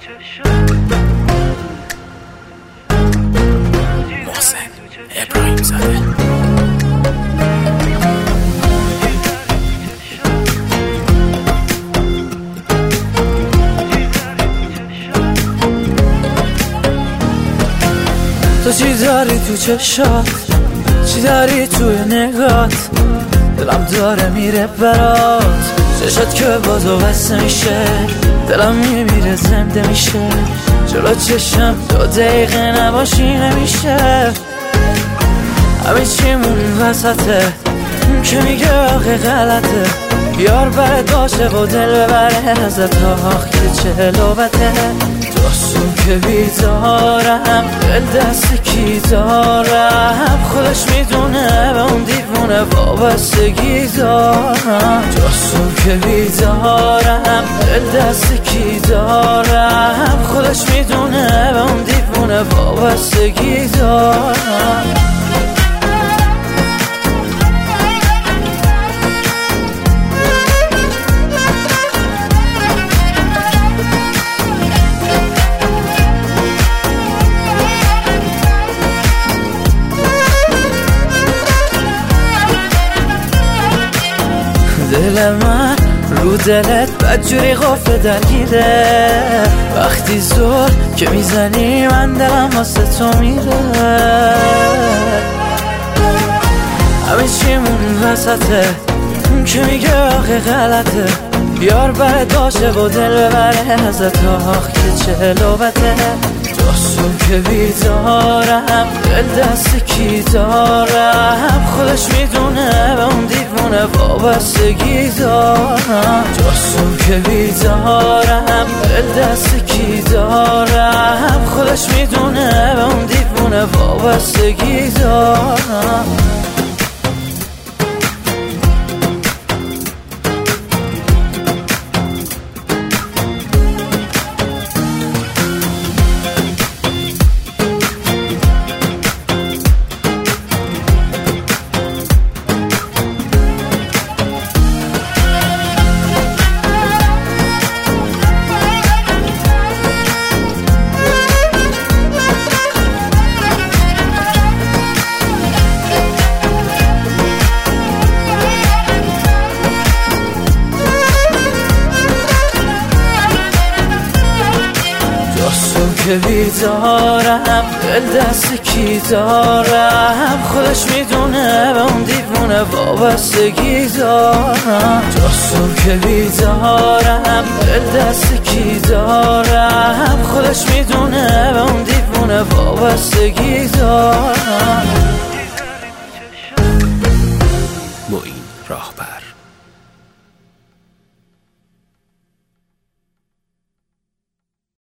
محسن ابراهیم زاده. تو چی داری تو چشات، چی داری توی نگات، دلم داره میره برات، چشات که بازو بسته میشه، دلم میمیره زنده میشه، جلو چشم 2 دقیقه نباشی نمیشه، همه چیمون وسطه، اون که میگه آخه غلطه، بیار برد باشه و دل ببره ازت آخ که چه لوبته، داستون که بیدارم دل دست کی دارم، خودش میدونه به اون دیوونه وابستگی دارم، داستون که بیدارم دل دست کی دارم، خودش میدونه به اون دیوونه وابستگی دارم. دل من رو دلت بدجوری غفله درگیره، وقتی زور که میزنی من دلم واسه تو میره، همه چیمون وسطه، اون که میگه آخه غلطه، بیار برد باشه و دل ببره ازت آخ که چه لوبته، داستون که بیدارم دل دست کی دارم، خودش میدونه به اون دیوونه وابستگی دارم، داستون که بیدارم دل دست کی دارم، خودش میدونه به اون دیوونه وابستگی دارم. که بیدارم دل دست کی دارم، خودش میدونه به اون دیوونه وابستگی دارم، داستون که بیدارم دل دست کی دارم، خودش میدونه به اون دیوونه وابستگی دارم.